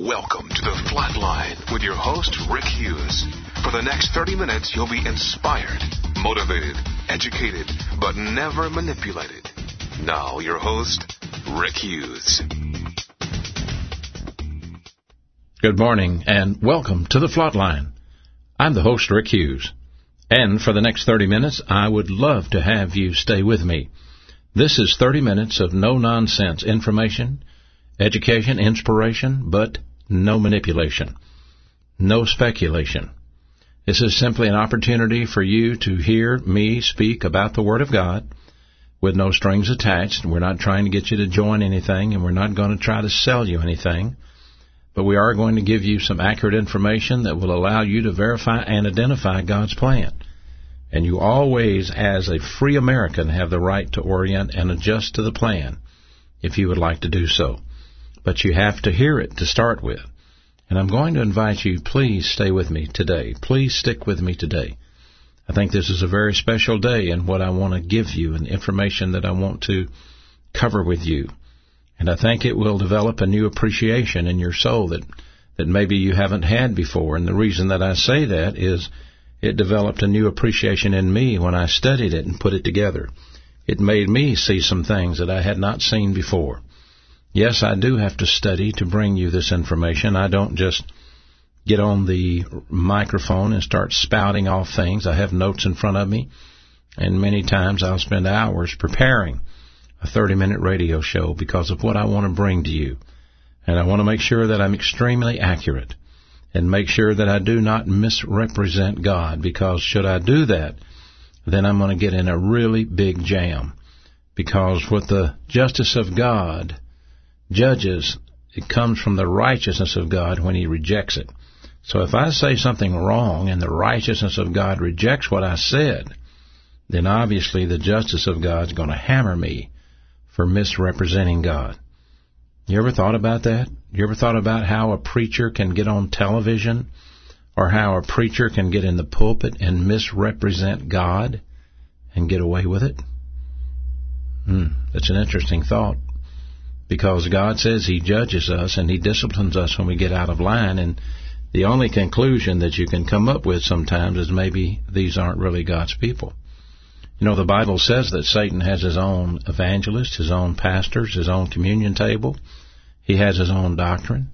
Welcome to the Flatline with your host, Rick Hughes. For the next 30 minutes, you'll be inspired, motivated, educated, but never manipulated. Now, your host, Rick Hughes. Good morning, and welcome to the Flatline. I'm the host, Rick Hughes. And for the next 30 minutes, I would love to have you stay with me. This is 30 minutes of no-nonsense information, education, inspiration, but no manipulation, no speculation. This is simply an opportunity for you to hear me speak about the Word of God with no strings attached. We're not trying to get you to join anything, and we're not going to try to sell you anything. But we are going to give you some accurate information that will allow you to verify and identify God's plan. And you always, as a free American, have the right to orient and adjust to the plan if you would like to do so. But you have to hear it to start with. And I'm going to invite you, please stay with me today. Please stick with me today. I think this is a very special day in what I want to give you and information that I want to cover with you. And I think it will develop a new appreciation in your soul that maybe you haven't had before. And the reason that I say that is it developed a new appreciation in me when I studied it and put it together. It made me see some things that I had not seen before. Yes, I do have to study to bring you this information. I don't just get on the microphone and start spouting off things. I have notes in front of me, and many times I'll spend hours preparing a 30-minute radio show because of what I want to bring to you. And I want to make sure that I'm extremely accurate and make sure that I do not misrepresent God, because should I do that, then I'm going to get in a really big jam. Because what the justice of God judges, it comes from the righteousness of God when He rejects it. So if I say something wrong and the righteousness of God rejects what I said, then obviously the justice of God is going to hammer me for misrepresenting God. You ever thought about that? You ever thought about how a preacher can get on television or how a preacher can get in the pulpit and misrepresent God and get away with it? That's an interesting thought. Because God says He judges us and He disciplines us when we get out of line, and the only conclusion that you can come up with sometimes is maybe these aren't really God's people. You know, the Bible says that Satan has his own evangelists, his own pastors, his own communion table. He has his own doctrine.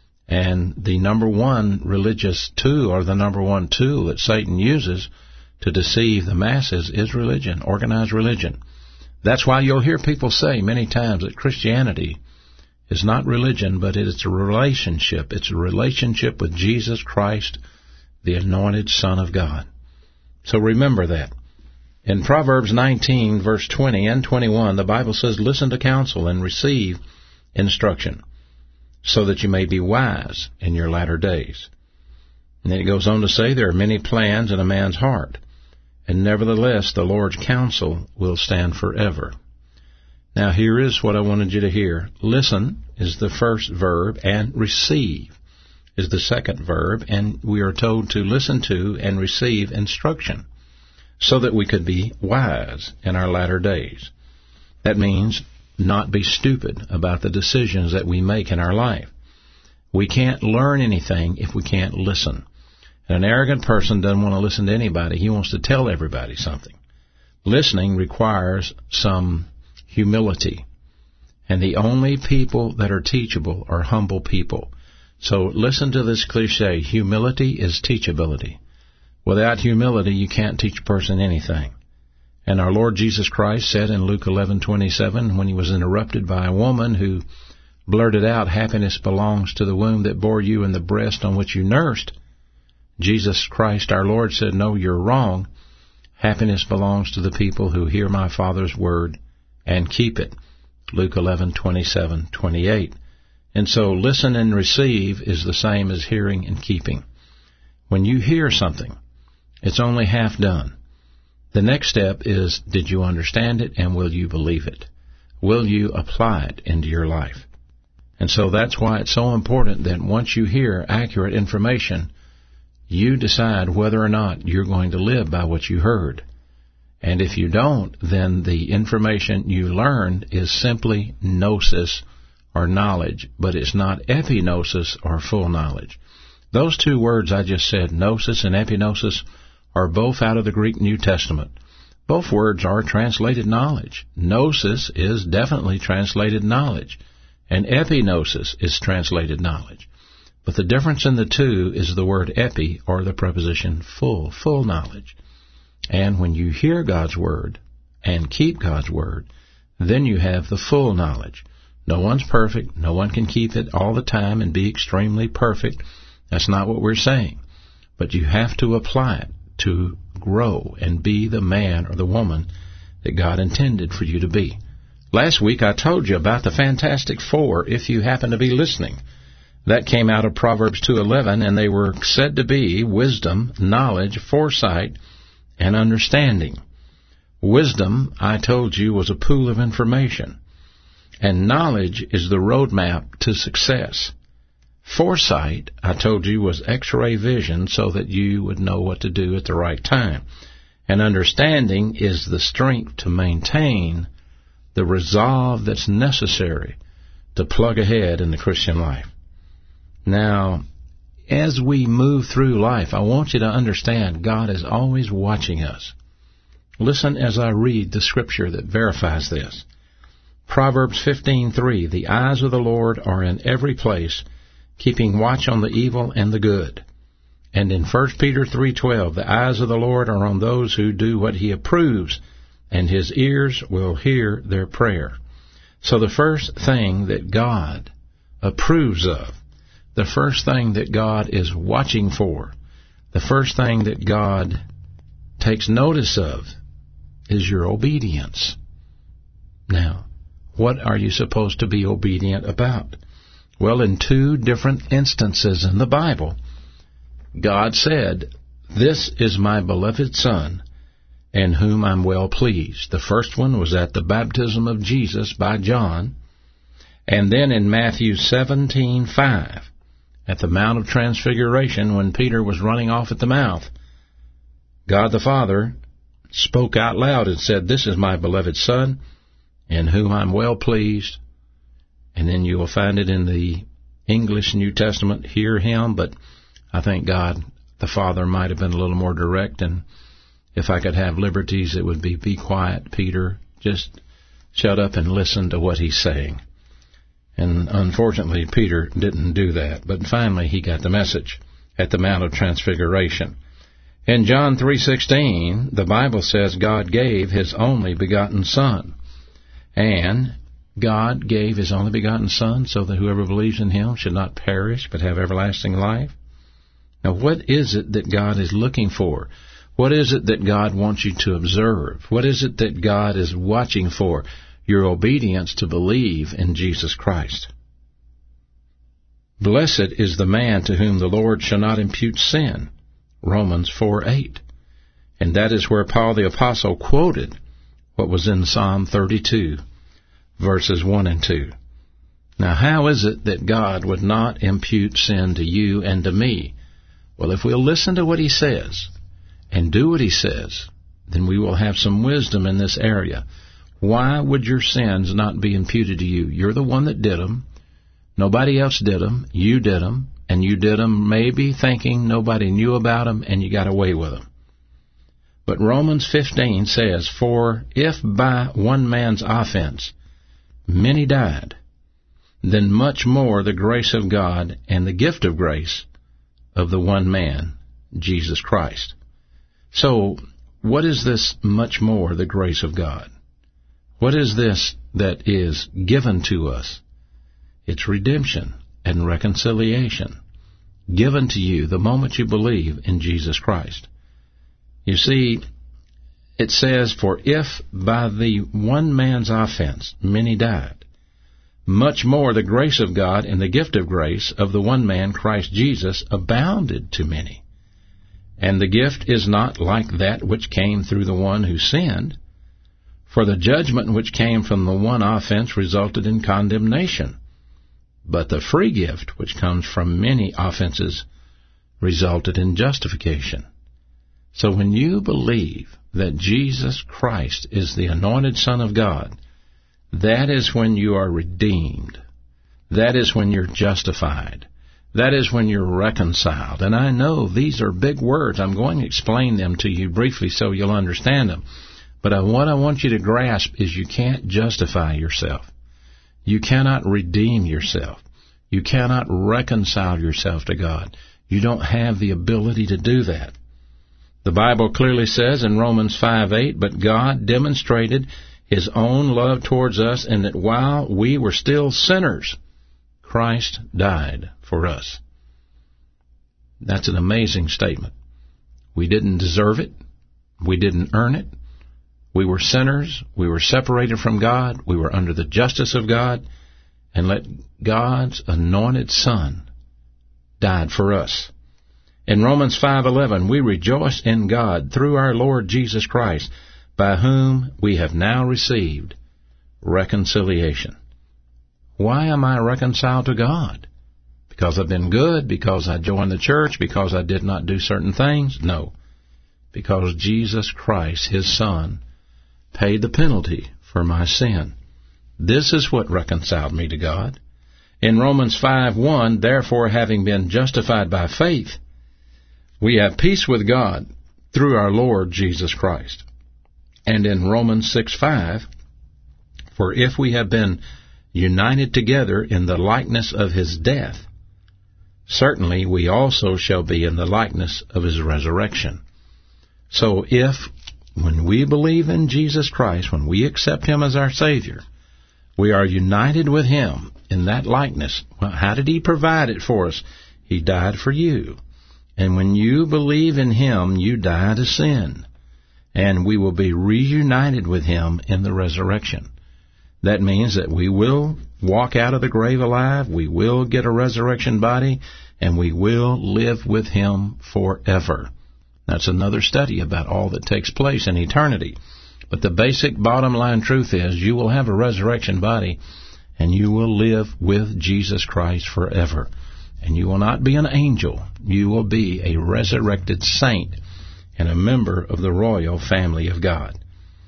And the number one religious tool, or the number one tool that Satan uses to deceive the masses, is religion, organized religion. That's why you'll hear people say many times that Christianity is not religion, but it's a relationship. It's a relationship with Jesus Christ, the anointed Son of God. So remember that. In Proverbs 19, verse 20 and 21, the Bible says, "Listen to counsel and receive instruction, so that you may be wise in your latter days." And then it goes on to say, "There are many plans in a man's heart, and nevertheless, the Lord's counsel will stand forever." Now, here is what I wanted you to hear. Listen is the first verb, and receive is the second verb, and we are told to listen to and receive instruction so that we could be wise in our latter days. That means not be stupid about the decisions that we make in our life. We can't learn anything if we can't listen. And an arrogant person doesn't want to listen to anybody. He wants to tell everybody something. Listening requires some humility. And the only people that are teachable are humble people. So listen to this cliche. Humility is teachability. Without humility, you can't teach a person anything. And our Lord Jesus Christ said in Luke 11:27, when He was interrupted by a woman who blurted out, "Happiness belongs to the womb that bore you and the breast on which you nursed," Jesus Christ, our Lord, said, "No, you're wrong. Happiness belongs to the people who hear my Father's word and keep it." Luke 11:27-28. And so listen and receive is the same as hearing and keeping. When you hear something, it's only half done. The next step is, did you understand it, and will you believe it? Will you apply it into your life? And so that's why it's so important that once you hear accurate information, you decide whether or not you're going to live by what you heard. And if you don't, then the information you learned is simply gnosis or knowledge, but it's not epignosis or full knowledge. Those two words I just said, gnosis and epignosis, are both out of the Greek New Testament. Both words are translated knowledge. Gnosis is definitely translated knowledge, and epignosis is translated knowledge. But the difference in the two is the word epi, or the preposition full knowledge. And when you hear God's word and keep God's word, then you have the full knowledge. No one's perfect. No one can keep it all the time and be extremely perfect. That's not what we're saying. But you have to apply it to grow and be the man or the woman that God intended for you to be. Last week I told you about the Fantastic Four, if you happen to be listening. That came out of Proverbs 2:11, and they were said to be wisdom, knowledge, foresight, and understanding. Wisdom, I told you, was a pool of information, and knowledge is the roadmap to success. Foresight, I told you, was X-ray vision so that you would know what to do at the right time. And understanding is the strength to maintain the resolve that's necessary to plug ahead in the Christian life. Now, as we move through life, I want you to understand God is always watching us. Listen as I read the scripture that verifies this. Proverbs 15:3, the eyes of the Lord are in every place, keeping watch on the evil and the good. And in 1 Peter 3:12, the eyes of the Lord are on those who do what he approves, and his ears will hear their prayer. So the first thing that God approves of, the first thing that God is watching for, the first thing that God takes notice of is your obedience. Now, what are you supposed to be obedient about? Well, in two different instances in the Bible, God said, "This is my beloved Son, in whom I'm well pleased." The first one was at the baptism of Jesus by John, and then in Matthew 17:5, at the Mount of Transfiguration, when Peter was running off at the mouth, God the Father spoke out loud and said, "This is my beloved Son, in whom I'm well pleased." And then you will find it in the English New Testament, "Hear him," but I think God the Father might have been a little more direct, and if I could have liberties, it would be quiet, Peter. Just shut up and listen to what he's saying. And unfortunately, Peter didn't do that. But finally, he got the message at the Mount of Transfiguration. In John 3:16, the Bible says God gave his only begotten Son. And God gave his only begotten Son so that whoever believes in him should not perish but have everlasting life. Now, what is it that God is looking for? What is it that God wants you to observe? What is it that God is watching for? Your obedience to believe in Jesus Christ. Blessed is the man to whom the Lord shall not impute sin. Romans 4:8. And that is where Paul the Apostle quoted what was in Psalm 32, verses 1 and 2. Now, how is it that God would not impute sin to you and to me? Well, if we'll listen to what he says and do what he says, then we will have some wisdom in this area. Why would your sins not be imputed to you? You're the one that did them. Nobody else did them. You did them. And you did them maybe thinking nobody knew about them, and you got away with them. But Romans 15 says, "For if by one man's offense many died, then much more the grace of God and the gift of grace of the one man, Jesus Christ." So, what is this much more the grace of God? What is this that is given to us? It's redemption and reconciliation, given to you the moment you believe in Jesus Christ. You see, it says, "For if by the one man's offense many died, much more the grace of God and the gift of grace of the one man, Christ Jesus, abounded to many. And the gift is not like that which came through the one who sinned. For the judgment which came from the one offense resulted in condemnation. But the free gift which comes from many offenses resulted in justification." So when you believe that Jesus Christ is the anointed Son of God, that is when you are redeemed. That is when you're justified. That is when you're reconciled. And I know these are big words. I'm going to explain them to you briefly so you'll understand them. But what I want you to grasp is you can't justify yourself. You cannot redeem yourself. You cannot reconcile yourself to God. You don't have the ability to do that. The Bible clearly says in Romans 5:8, but God demonstrated His own love towards us in that while we were still sinners, Christ died for us. That's an amazing statement. We didn't deserve it. We didn't earn it. We were sinners. We were separated from God. We were under the justice of God. And let God's anointed Son died for us. In Romans 5:11, we rejoice in God through our Lord Jesus Christ, by whom we have now received reconciliation. Why am I reconciled to God? Because I've been good? Because I joined the church? Because I did not do certain things? No. Because Jesus Christ, His Son, paid the penalty for my sin. This is what reconciled me to God. In Romans 5:1, therefore, having been justified by faith, we have peace with God through our Lord Jesus Christ. And in Romans 6:5, for if we have been united together in the likeness of His death, certainly we also shall be in the likeness of His resurrection. So if, when we believe in Jesus Christ, when we accept Him as our Savior, we are united with Him in that likeness. Well, how did He provide it for us? He died for you. And when you believe in Him, you die to sin. And we will be reunited with Him in the resurrection. That means that we will walk out of the grave alive, we will get a resurrection body, and we will live with Him forever. That's another study about all that takes place in eternity. But the basic bottom line truth is you will have a resurrection body, and you will live with Jesus Christ forever. And you will not be an angel. You will be a resurrected saint and a member of the royal family of God.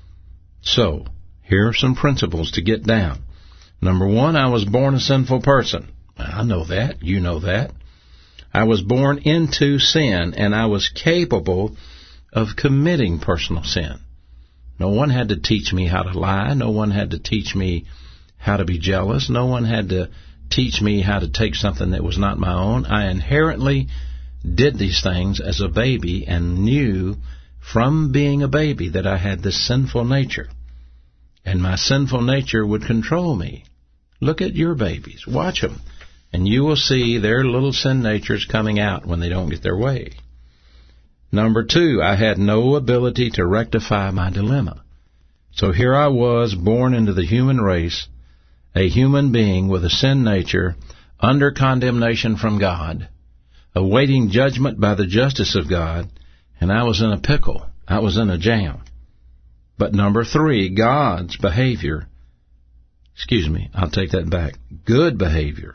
So, here are some principles to get down. Number one, I was born a sinful person. I know that. You know that. I was born into sin, and I was capable of committing personal sin. No one had to teach me how to lie. No one had to teach me how to be jealous. No one had to teach me how to take something that was not my own. I inherently did these things as a baby and knew from being a baby that I had this sinful nature. And my sinful nature would control me. Look at your babies. Watch them. And you will see their little sin natures coming out when they don't get their way. Number two, I had no ability to rectify my dilemma. So here I was, born into the human race, a human being with a sin nature, under condemnation from God, awaiting judgment by the justice of God, and I was in a pickle. I was in a jam. But number three, God's behavior, I'll take that back. Good behavior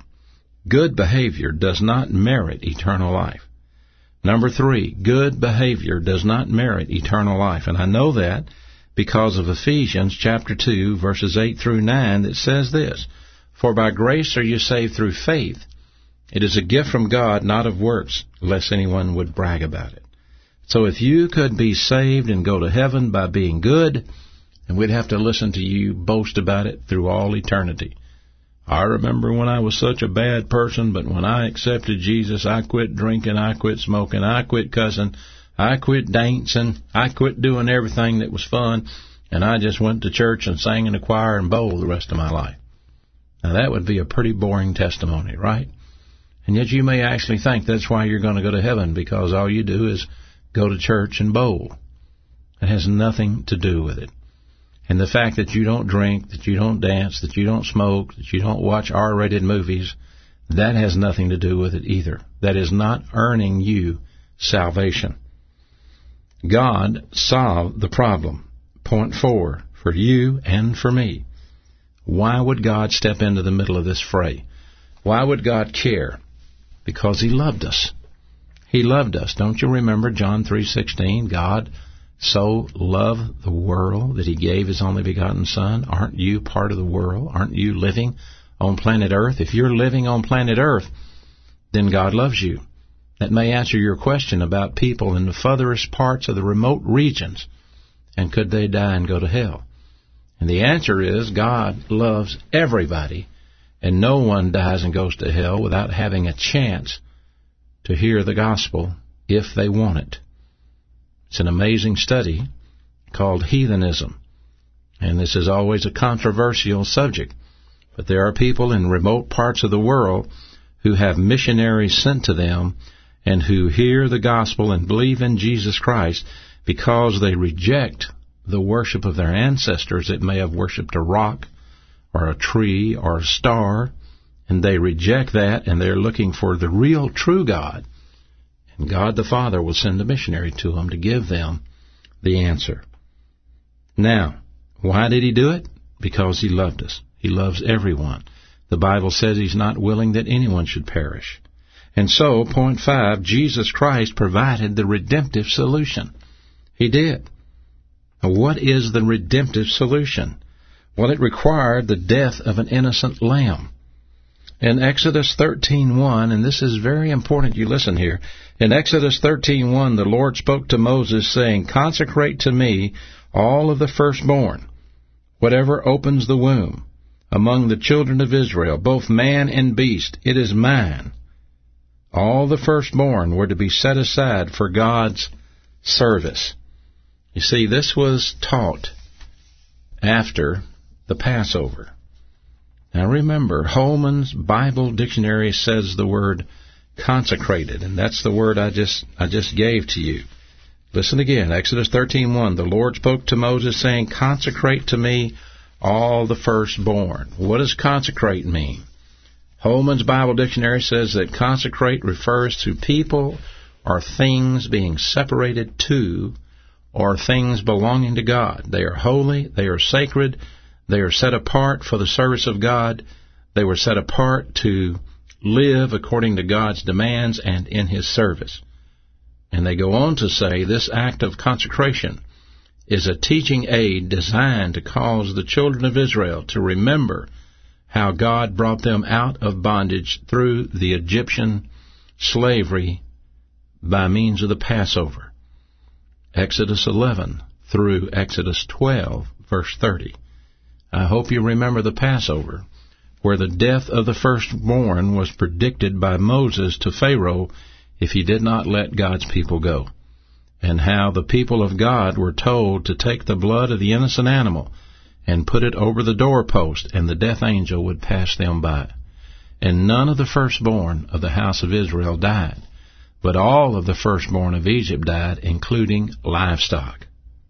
does not merit eternal life. Number three, good behavior does not merit eternal life. And I know that because of Ephesians chapter 2, verses 8 through 9, that says this, for by grace are you saved through faith. It is a gift from God, not of works, lest anyone would brag about it. So if you could be saved and go to heaven by being good, then we'd have to listen to you boast about it through all eternity. I remember when I was such a bad person, but when I accepted Jesus, I quit drinking, I quit smoking, I quit cussing, I quit dancing, I quit doing everything that was fun, and I just went to church and sang in the choir and bowled the rest of my life. Now that would be a pretty boring testimony, right? And yet you may actually think that's why you're going to go to heaven, because all you do is go to church and bowl. It has nothing to do with it. And the fact that you don't drink, that you don't dance, that you don't smoke, that you don't watch R-rated movies, that has nothing to do with it either. That is not earning you salvation. God solved the problem. Point 4, for you and for me. Why would God step into the middle of this fray? Why would God care? Because He loved us. He loved us. Don't you remember John 3:16? God so loved the world that He gave His only begotten Son. Aren't you part of the world? Aren't you living on planet Earth, if you're living on planet Earth, then God loves you. That may answer your question about people in the furthest parts of the remote regions, and could they die and go to hell? And the answer is God loves everybody, and no one dies and goes to hell without having a chance to hear the gospel if they want it. It's an amazing study called heathenism, and this is always a controversial subject. But there are people in remote parts of the world who have missionaries sent to them and who hear the gospel and believe in Jesus Christ because they reject the worship of their ancestors that may have worshipped a rock or a tree or a star, and they reject that, and they're looking for the real true God. And God the Father will send a missionary to them to give them the answer. Now, why did He do it? Because He loved us. He loves everyone. The Bible says He's not willing that anyone should perish. And so, point 5, Jesus Christ provided the redemptive solution. He did. Now, what is the redemptive solution? Well, it required the death of an innocent lamb. In Exodus 13:1, and this is very important you listen here, in Exodus 13:1, the Lord spoke to Moses, saying, "Consecrate to me all of the firstborn, whatever opens the womb, among the children of Israel, both man and beast, it is mine." All the firstborn were to be set aside for God's service. You see, this was taught after the Passover. Now remember, Holman's Bible Dictionary says the word consecrated, and that's the word I just gave to you. Listen again, Exodus 13:1, the Lord spoke to Moses, saying, "Consecrate to me all the firstborn." What does consecrate mean? Holman's Bible Dictionary says that consecrate refers to people or things being separated to or things belonging to God. They are holy, they are sacred, they are set apart for the service of God, they were set apart to live according to God's demands and in His service. And they go on to say this act of consecration is a teaching aid designed to cause the children of Israel to remember how God brought them out of bondage through the Egyptian slavery by means of the Passover. Exodus 11 through Exodus 12, verse 30. I hope you remember the Passover, where the death of the firstborn was predicted by Moses to Pharaoh if he did not let God's people go, and how the people of God were told to take the blood of the innocent animal and put it over the doorpost, and the death angel would pass them by. And none of the firstborn of the house of Israel died, but all of the firstborn of Egypt died, including livestock.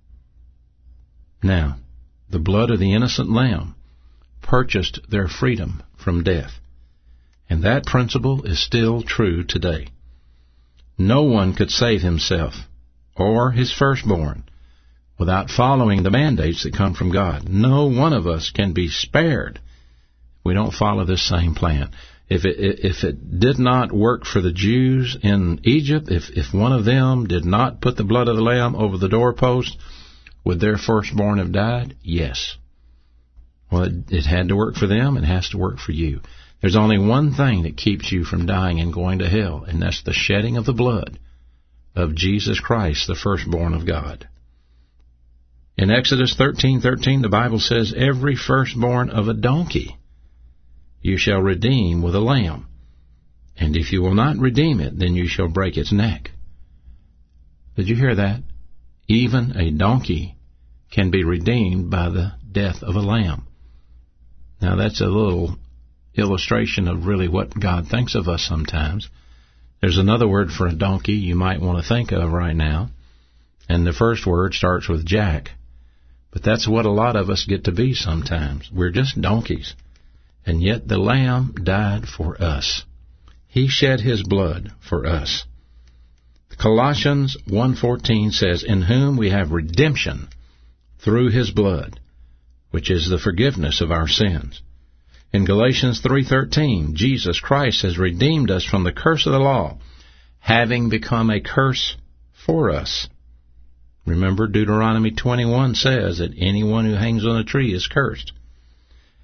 Now, the blood of the innocent lamb purchased their freedom from death, and that principle is still true today. No one could save himself or his firstborn without following the mandates that come from God. No one of us can be spared if we don't follow this same plan. If it did not work for the Jews in Egypt, if one of them did not put the blood of the lamb over the doorpost, would their firstborn have died? Yes. Well, it had to work for them, and has to work for you. There's only one thing that keeps you from dying and going to hell, and that's the shedding of the blood of Jesus Christ, the firstborn of God. In Exodus 13:13, the Bible says, "Every firstborn of a donkey you shall redeem with a lamb, and if you will not redeem it, then you shall break its neck." Did you hear that? Even a donkey can be redeemed by the death of a lamb. Now that's a little illustration of really what God thinks of us sometimes. There's another word for a donkey you might want to think of right now, and the first word starts with Jack. But that's what a lot of us get to be sometimes. We're just donkeys. And yet the Lamb died for us. He shed His blood for us. Colossians 1:14 says, "In whom we have redemption through His blood, which is the forgiveness of our sins." In Galatians 3:13, Jesus Christ has redeemed us from the curse of the law, having become a curse for us. Remember, Deuteronomy 21 says that anyone who hangs on a tree is cursed.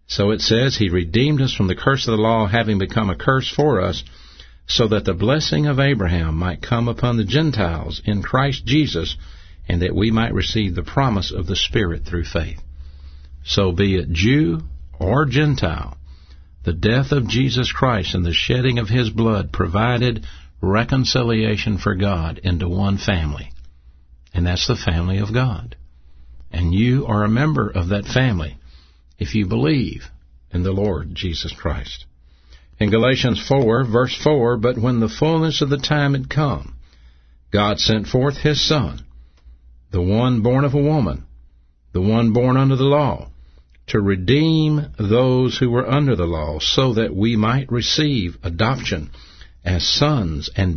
So it says, He redeemed us from the curse of the law, having become a curse for us, so that the blessing of Abraham might come upon the Gentiles in Christ Jesus, and that we might receive the promise of the Spirit through faith. So be it Jew or Gentile, the death of Jesus Christ and the shedding of His blood provided reconciliation for God into one family, and that's the family of God. And you are a member of that family if you believe in the Lord Jesus Christ. In Galatians 4, verse 4, but when the fullness of the time had come, God sent forth His Son, the one born of a woman, the one born under the law, to redeem those who were under the law, so that we might receive adoption as sons, and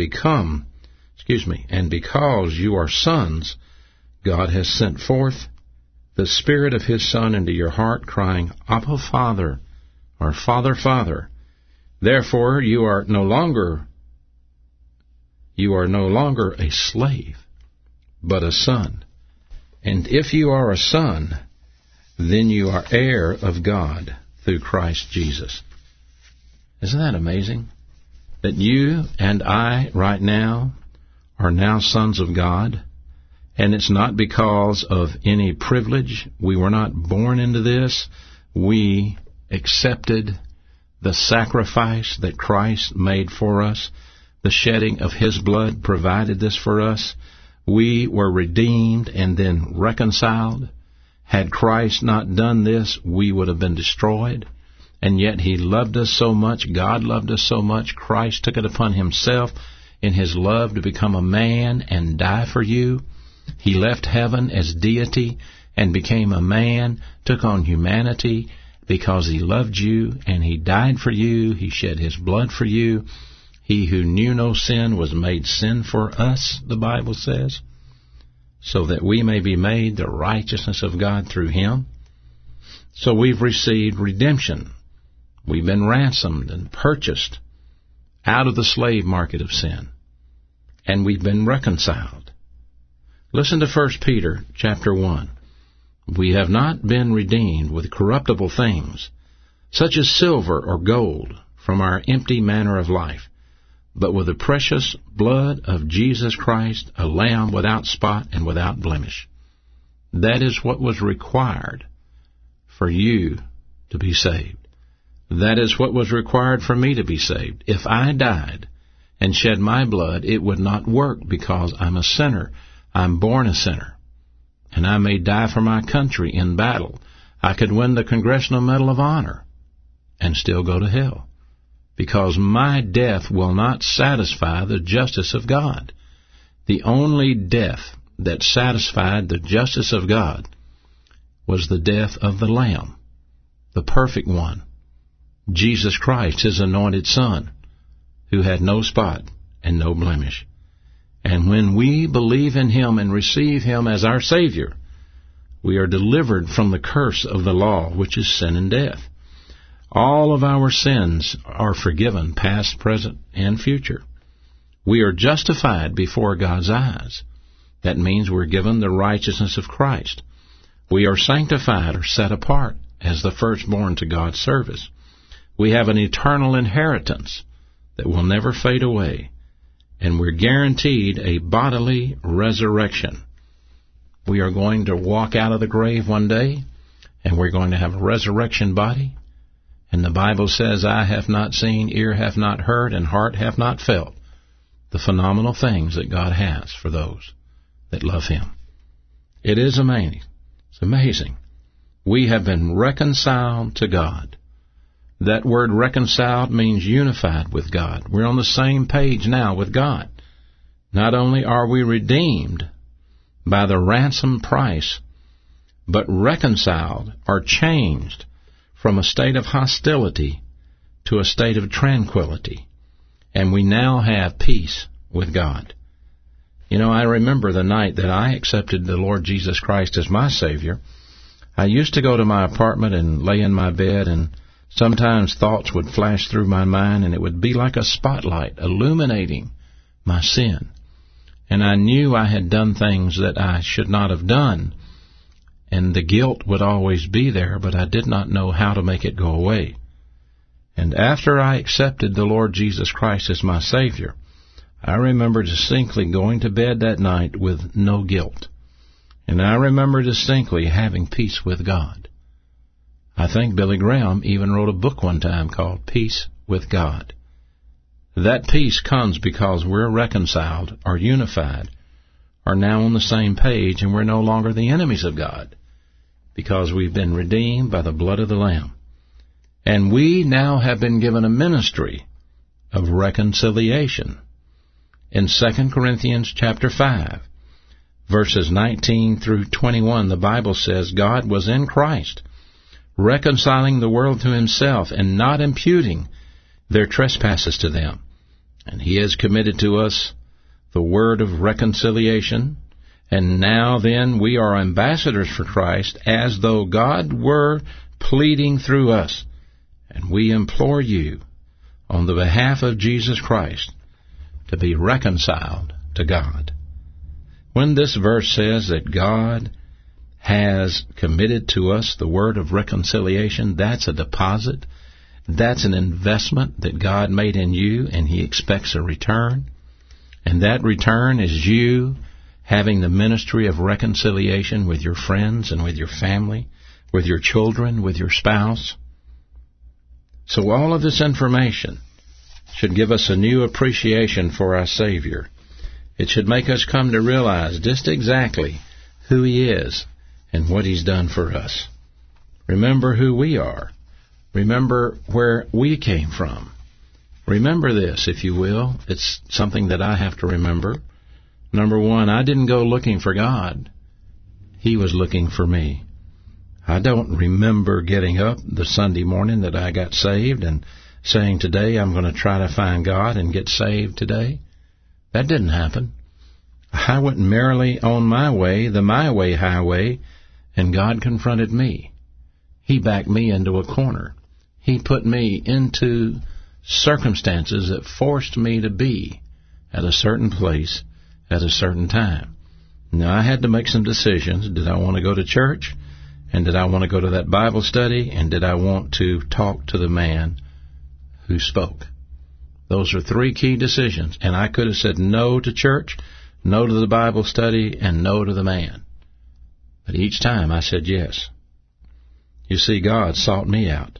because you are sons, God has sent forth the Spirit of His Son into your heart, crying, Abba, Father, or Father, Father. Therefore you are no longer a slave, but a son. And if you are a son, then you are heir of God through Christ Jesus. Isn't that amazing? That you and I right now are now sons of God. And it's not because of any privilege. We were not born into this. We accepted the sacrifice that Christ made for us. The shedding of His blood provided this for us. We were redeemed and then reconciled. Had Christ not done this, we would have been destroyed. And yet He loved us so much, God loved us so much, Christ took it upon Himself in His love to become a man and die for you. He left heaven as deity and became a man, took on humanity because He loved you, and He died for you. He shed His blood for you. He who knew no sin was made sin for us, the Bible says, so that we may be made the righteousness of God through Him. So we've received redemption. We've been ransomed and purchased out of the slave market of sin, and we've been reconciled. Listen to 1 Peter chapter 1. We have not been redeemed with corruptible things, such as silver or gold, from our empty manner of life, but with the precious blood of Jesus Christ, a lamb without spot and without blemish. That is what was required for you to be saved. That is what was required for me to be saved. If I died and shed my blood, it would not work, because I'm a sinner. I'm born a sinner, and I may die for my country in battle. I could win the Congressional Medal of Honor and still go to hell, because my death will not satisfy the justice of God. The only death that satisfied the justice of God was the death of the Lamb, the perfect one, Jesus Christ, His anointed Son, who had no spot and no blemish. And when we believe in Him and receive Him as our Savior, we are delivered from the curse of the law, which is sin and death. All of our sins are forgiven, past, present, and future. We are justified before God's eyes. That means we're given the righteousness of Christ. We are sanctified or set apart as the firstborn to God's service. We have an eternal inheritance that will never fade away, and we're guaranteed a bodily resurrection. We are going to walk out of the grave one day, and we're going to have a resurrection body. And the Bible says, eye hath not seen, ear hath not heard, and heart hath not felt the phenomenal things that God has for those that love Him. It is amazing. It's amazing. We have been reconciled to God. That word reconciled means unified with God. We're on the same page now with God. Not only are we redeemed by the ransom price, but reconciled or changed from a state of hostility to a state of tranquility. And we now have peace with God. You know, I remember the night that I accepted the Lord Jesus Christ as my Savior. I used to go to my apartment and lay in my bed, and sometimes thoughts would flash through my mind, and it would be like a spotlight illuminating my sin. And I knew I had done things that I should not have done. and the guilt would always be there, but I did not know how to make it go away. And after I accepted the Lord Jesus Christ as my Savior, I remember distinctly going to bed that night with no guilt. And I remember distinctly having peace with God. I think Billy Graham even wrote a book one time called Peace with God. That peace comes because we're reconciled, or unified, are now on the same page, and we're no longer the enemies of God, because we've been redeemed by the blood of the Lamb. And we now have been given a ministry of reconciliation. In 2 Corinthians chapter 5, verses 19 through 21, the Bible says, God was in Christ, reconciling the world to himself, and not imputing their trespasses to them. And he has committed to us the word of reconciliation. And now then we are ambassadors for Christ, as though God were pleading through us. And we implore you, on the behalf of Jesus Christ, to be reconciled to God. When this verse says that God has committed to us the word of reconciliation, that's a deposit. That's an investment that God made in you, and he expects a return. And that return is you having the ministry of reconciliation with your friends and with your family, with your children, with your spouse. So all of this information should give us a new appreciation for our Savior. It should make us come to realize just exactly who he is and what he's done for us. Remember who we are. Remember where we came from. Remember this, if you will. It's something that I have to remember. Number one, I didn't go looking for God. He was looking for me. I don't remember getting up the Sunday morning that I got saved and saying, today I'm going to try to find God and get saved today. That didn't happen. I went merrily on my way, the my way highway, and God confronted me. He backed me into a corner. He put me into circumstances that forced me to be at a certain place at a certain time. Now, I had to make some decisions. Did I want to go to church? And did I want to go to that Bible study? And did I want to talk to the man who spoke? Those are three key decisions. And I could have said no to church, no to the Bible study, and no to the man. But each time I said yes. You see, God sought me out.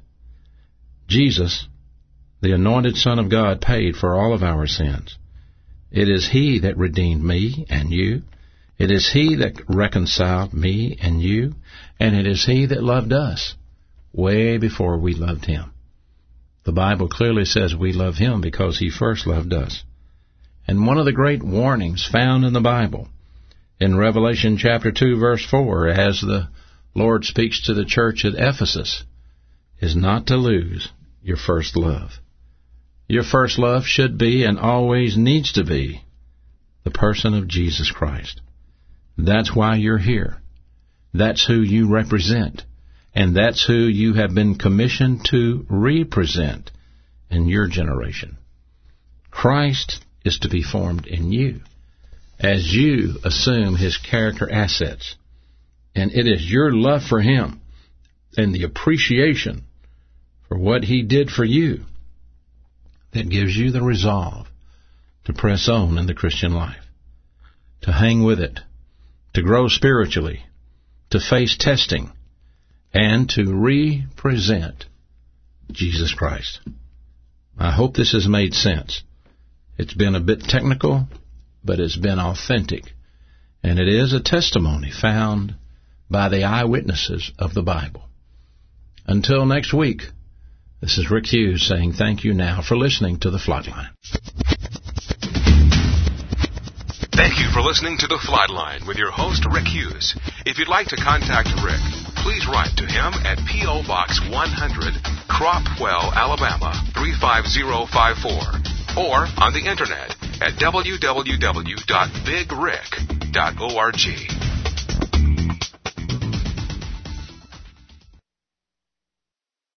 Jesus, the anointed Son of God, paid for all of our sins. It is he that redeemed me and you. It is he that reconciled me and you. And it is he that loved us way before we loved him. The Bible clearly says we love him because he first loved us. And one of the great warnings found in the Bible, in Revelation chapter 2, verse 4, as the Lord speaks to the church at Ephesus, is not to lose your first love. Your first love should be and always needs to be the person of Jesus Christ. That's why you're here. That's who you represent. And that's who you have been commissioned to represent in your generation. Christ is to be formed in you as you assume his character assets. And it is your love for him and the appreciation for what he did for you that gives you the resolve to press on in the Christian life, to hang with it, to grow spiritually, to face testing, and to represent Jesus Christ. I hope this has made sense. It's been a bit technical, but it's been authentic, and it is a testimony found by the eyewitnesses of the Bible. Until next week, this is Rick Hughes saying thank you now for listening to The Flightline. Thank you for listening to The Flightline with your host, Rick Hughes. If you'd like to contact Rick, please write to him at P.O. Box 100, Cropwell, Alabama, 35054, or on the Internet at www.bigrick.org.